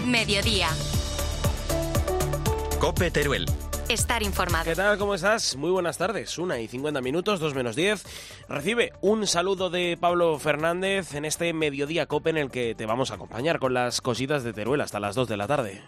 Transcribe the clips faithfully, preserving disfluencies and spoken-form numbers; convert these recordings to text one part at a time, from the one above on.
Mediodía. COPE Teruel. Estar informado. ¿Qué tal? ¿Cómo estás? Muy buenas tardes. Una y cincuenta minutos, dos menos diez. Recibe un saludo de Pablo Fernández en este Mediodía COPE en el que te vamos a acompañar con las cositas de Teruel hasta las dos de la tarde.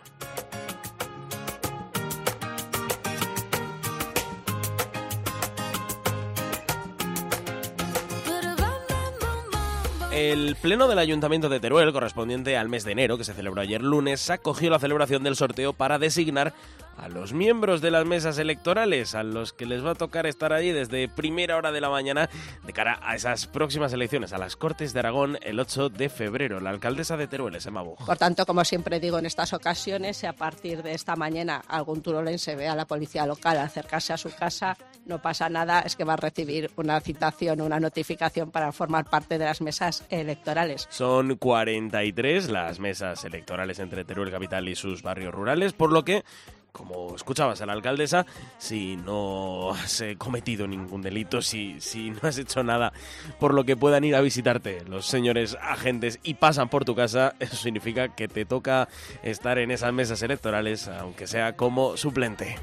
El pleno del Ayuntamiento de Teruel, correspondiente al mes de enero, que se celebró ayer lunes, acogió la celebración del sorteo para designar a los miembros de las mesas electorales, a los que les va a tocar estar allí desde primera hora de la mañana de cara a esas próximas elecciones, a las Cortes de Aragón, el ocho de febrero. La alcaldesa de Teruel, Emma Buj. Por tanto, como siempre digo en estas ocasiones, si a partir de esta mañana algún turolense ve a la policía local acercarse a su casa, no pasa nada, es que va a recibir una citación, una notificación para formar parte de las mesas electorales. Son cuarenta y tres las mesas electorales entre Teruel capital y sus barrios rurales, por lo que, como escuchabas a la alcaldesa, si no has cometido ningún delito, si, si no has hecho nada por lo que puedan ir a visitarte los señores agentes y pasan por tu casa, eso significa que te toca estar en esas mesas electorales, aunque sea como suplente.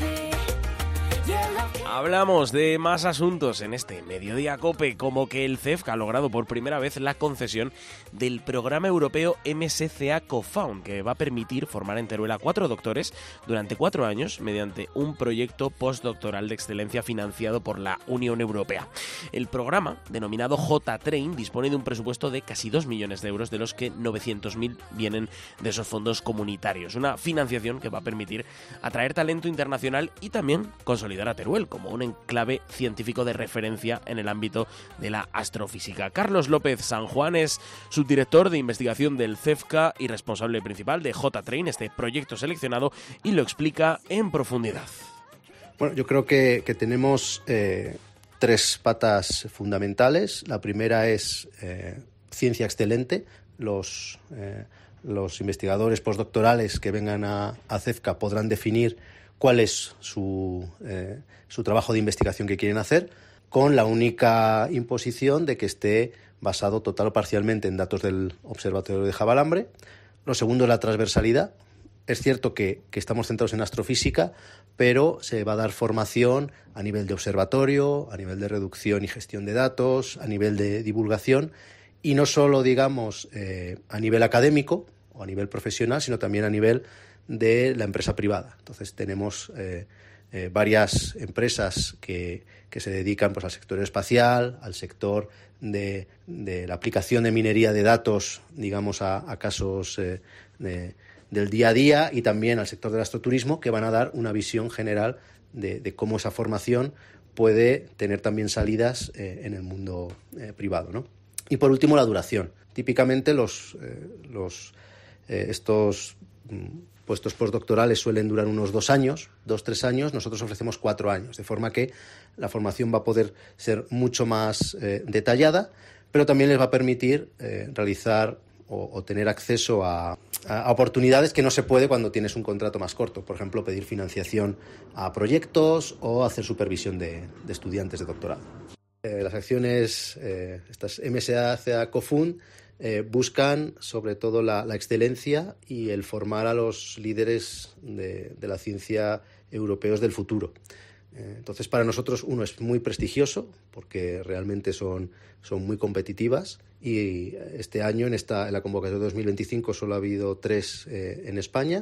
Hablamos de más asuntos en este Mediodía COPE, como que el C E F C ha logrado por primera vez la concesión del programa europeo M S C A CoFound, que va a permitir formar en Teruel a cuatro doctores durante cuatro años mediante un proyecto postdoctoral de excelencia financiado por la Unión Europea. El programa, denominado J-Train, dispone de un presupuesto de casi dos millones de euros, de los que novecientos mil vienen de esos fondos comunitarios. Una financiación que va a permitir atraer talento internacional y también consolidar a Teruel como un enclave científico de referencia en el ámbito de la astrofísica. Carlos López San Juan es subdirector de investigación del C E F C A y responsable principal de J-Train, este proyecto seleccionado, y lo explica en profundidad. Bueno, yo creo que, que tenemos eh, tres patas fundamentales. La primera es eh, ciencia excelente. Los, eh, los investigadores postdoctorales que vengan a, a C E F C A podrán definir cuál es su, eh, su trabajo de investigación que quieren hacer, con la única imposición de que esté basado total o parcialmente en datos del Observatorio de Javalambre. Lo segundo es la transversalidad. Es cierto que, que estamos centrados en astrofísica, pero se va a dar formación a nivel de observatorio, a nivel de reducción y gestión de datos, a nivel de divulgación, y no solo, digamos, eh, a nivel académico o a nivel profesional, sino también a nivel de la empresa privada. Entonces tenemos eh, eh, varias empresas que, que se dedican pues al sector espacial, al sector de, de la aplicación de minería de datos, digamos, a, a casos eh, de, del día a día, y también al sector del astroturismo, que van a dar una visión general de, de cómo esa formación puede tener también salidas eh, en el mundo eh, privado, ¿no? Y por último, la duración. Típicamente los, eh, los eh, estos puestos postdoctorales suelen durar unos dos años, dos, tres años. Nosotros ofrecemos cuatro años, de forma que la formación va a poder ser mucho más eh, detallada, pero también les va a permitir eh, realizar o, o tener acceso a, a oportunidades que no se puede cuando tienes un contrato más corto. Por ejemplo, pedir financiación a proyectos o hacer supervisión de, de estudiantes de doctorado. Eh, las acciones, eh, estas M S C A CoFund, Eh, buscan sobre todo la, la excelencia y el formar a los líderes de, de la ciencia europeos del futuro. Eh, entonces, para nosotros, uno, es muy prestigioso porque realmente son, son muy competitivas, y este año, en, esta, en la convocatoria de dos mil veinticinco, solo ha habido tres eh, en España,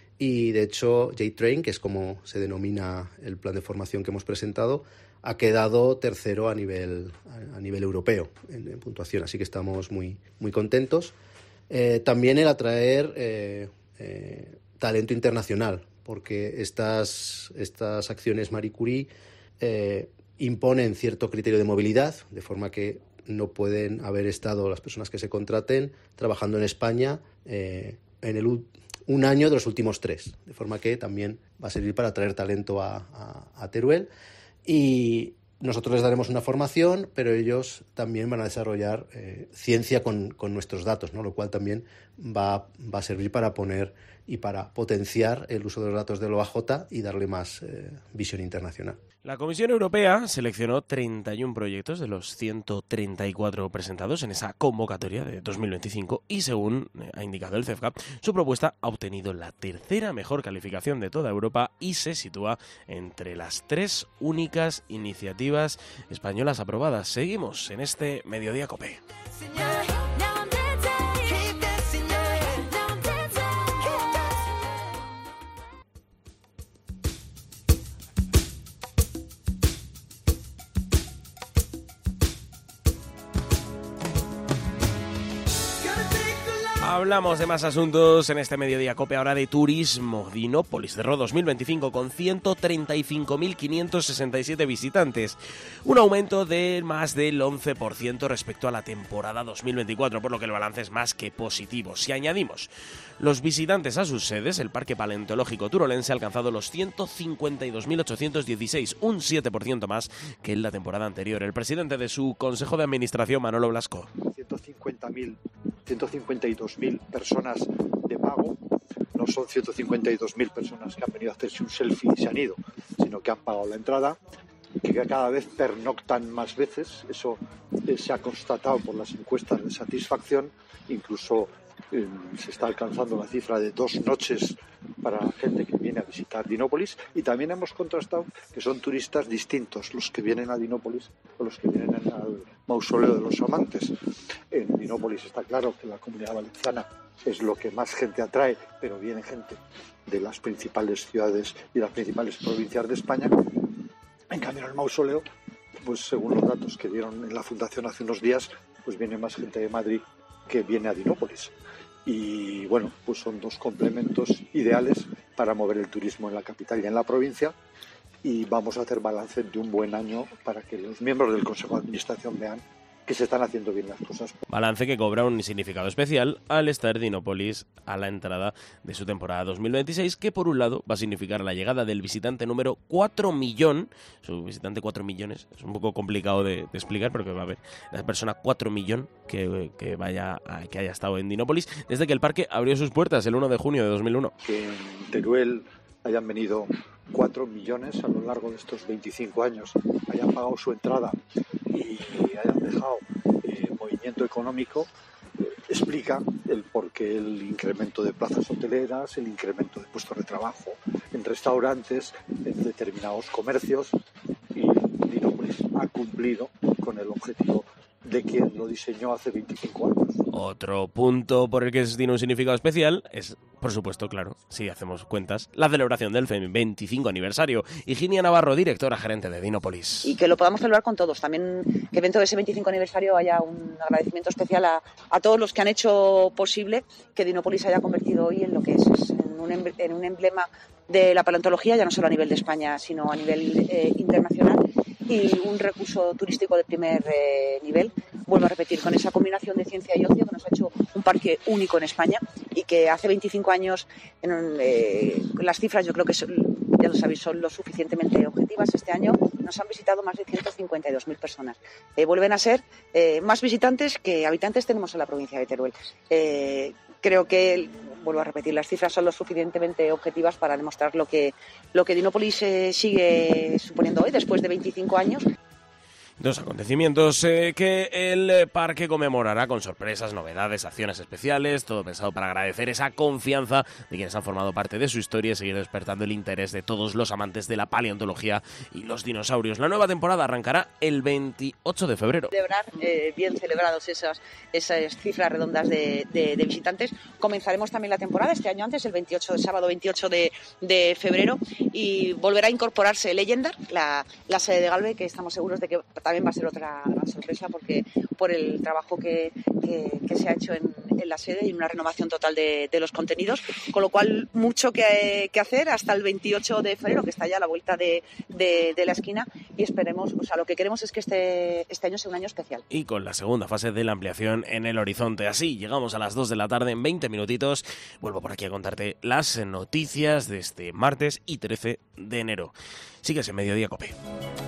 y de hecho J-Train, que es como se denomina el plan de formación que hemos presentado, ha quedado tercero a nivel, a nivel europeo en, en puntuación, así que estamos muy, muy contentos. Eh, también el atraer eh, eh, talento internacional, porque estas, estas acciones Marie Curie eh, imponen cierto criterio de movilidad, de forma que no pueden haber estado las personas que se contraten trabajando en España eh, en el un año de los últimos tres, de forma que también va a servir para atraer talento a, a, a Teruel. Y, nosotros les daremos una formación, pero ellos también van a desarrollar eh, ciencia con, con nuestros datos, ¿no? Lo cual también va, va a servir para poner y para potenciar el uso de los datos del O A J y darle más eh, visión internacional. La Comisión Europea seleccionó treinta y uno proyectos de los ciento treinta y cuatro presentados en esa convocatoria de dos mil veinticinco y, según ha indicado el CEFCA, su propuesta ha obtenido la tercera mejor calificación de toda Europa y se sitúa entre las tres únicas iniciativas españolas aprobadas. Seguimos en este Mediodía COPE. Hablamos de más asuntos en este Mediodía COPE, ahora de turismo. Dinópolis cerró dos mil veinticinco con ciento treinta y cinco mil quinientos sesenta y siete visitantes, un aumento de más del once por ciento respecto a la temporada dos mil veinticuatro, por lo que el balance es más que positivo. Si añadimos los visitantes a sus sedes, el Parque Paleontológico Turolense ha alcanzado los ciento cincuenta y dos mil ochocientos dieciséis, un siete por ciento más que en la temporada anterior. El presidente de su Consejo de Administración, Manolo Blasco. ciento cincuenta mil, ciento cincuenta y dos mil personas de pago, no son ciento cincuenta y dos mil personas que han venido a hacerse un selfie y se han ido, sino que han pagado la entrada, que cada vez pernoctan más veces. Eso eh, se ha constatado por las encuestas de satisfacción. Incluso eh, se está alcanzando la cifra de dos noches para la gente que viene a visitar Dinópolis, y también hemos contrastado que son turistas distintos los que vienen a Dinópolis o los que vienen al mausoleo de los amantes. En Dinópolis está claro que la Comunidad Valenciana es lo que más gente atrae, pero viene gente de las principales ciudades y las principales provincias de España. En cambio, en el mausoleo, pues según los datos que dieron en la Fundación hace unos días, pues viene más gente de Madrid que viene a Dinópolis. Y bueno, pues son dos complementos ideales para mover el turismo en la capital y en la provincia, y vamos a hacer balance de un buen año para que los miembros del Consejo de Administración vean que se están haciendo bien las cosas. Balance que cobra un significado especial al estar Dinópolis a la entrada de su temporada dos mil veintiséis, que por un lado va a significar la llegada del visitante número cuatro millón, su visitante cuatro millones, es un poco complicado de, de explicar, porque va a haber la persona cuatro millón que, que, vaya a, que haya estado en Dinópolis desde que el parque abrió sus puertas el uno de junio de dos mil uno. Que en Teruel hayan venido cuatro millones a lo largo de estos veinticinco años, hayan pagado su entrada y hayan dejado eh, movimiento económico, eh, explica el porqué el incremento de plazas hoteleras, el incremento de puestos de trabajo en restaurantes, en determinados comercios, y Dinópolis ha cumplido con el objetivo de quien lo diseñó hace veinticinco años. Otro punto por el que tiene un significado especial es, por supuesto, claro, si hacemos cuentas, la celebración del veinticinco aniversario. Higinia Navarro, directora gerente de Dinópolis. Y que lo podamos celebrar con todos. También que dentro de ese veinticinco aniversario haya un agradecimiento especial a, a todos los que han hecho posible que Dinópolis se haya convertido hoy en lo que es, es en, un, en un emblema de la paleontología, ya no solo a nivel de España, sino a nivel eh, internacional, y un recurso turístico de primer eh, nivel. Vuelvo a repetir, con esa combinación de ciencia y ocio que nos ha hecho un parque único en España, y que hace veinticinco años en, eh, las cifras yo creo que son, ya lo sabéis, son lo suficientemente objetivas. Este año nos han visitado más de ciento cincuenta y dos mil personas. Eh, vuelven a ser eh, más visitantes que habitantes tenemos en la provincia de Teruel. Eh, creo que, vuelvo a repetir, las cifras son lo suficientemente objetivas para demostrar lo que, lo que Dinópolis eh, sigue suponiendo hoy, después de veinticinco años. Dos acontecimientos eh, que el parque conmemorará con sorpresas, novedades, acciones especiales, todo pensado para agradecer esa confianza de quienes han formado parte de su historia y seguir despertando el interés de todos los amantes de la paleontología y los dinosaurios. La nueva temporada arrancará el veintiocho de febrero. Celebrar, eh, bien celebrados esas, esas cifras redondas de, de, de visitantes. Comenzaremos también la temporada este año antes, el veintiocho, el sábado veintiocho de, de febrero, y volverá a incorporarse Leyendar, la, la sede de Galve, que estamos seguros de que también va a ser otra gran sorpresa, porque por el trabajo que, que, que se ha hecho en, en la sede y una renovación total de, de los contenidos, con lo cual mucho que, que hacer hasta el veintiocho de febrero, que está ya a la vuelta de, de, de la esquina, y esperemos, o sea, lo que queremos es que este, este año sea un año especial. Y con la segunda fase de la ampliación en el horizonte. Así llegamos a las dos de la tarde, en veinte minutitos. Vuelvo por aquí a contarte las noticias de este martes y trece de enero. Sigues en Mediodía COPE.